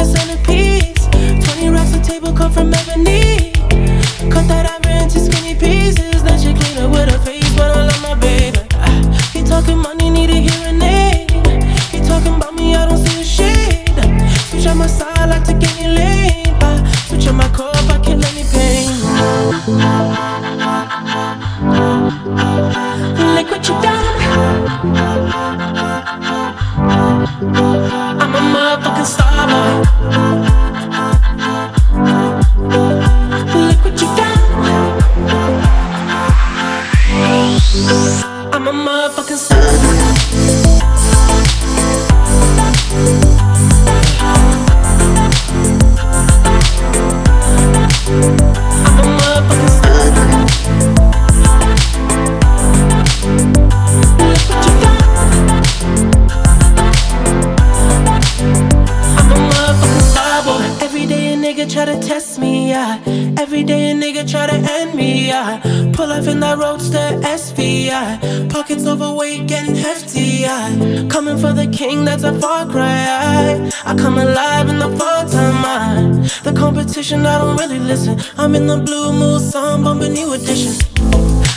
centerpiece. 20 racks a table come from ebony. Cut that ivory into skinny pieces. Then she clean up with her face, but I love my baby. He talking money, need a hearing aid. He talking about me, I don't see a shade. Switch on my side, like to get me laid. Switch on my core if I kill any pain. Look what you done. I'm a motherfucking star boy. Look what you done. I'm a motherfucking star boy. Try to test me, yeah. Every day a nigga try to end me, yeah. Pull up in that roadster SV, yeah. Pockets overweight, getting hefty, yeah. Coming for the king, that's a far cry, yeah. I come alive in the fall time, yeah. The competition, I don't really listen. I'm in the blue mood, so I'm bumping new edition.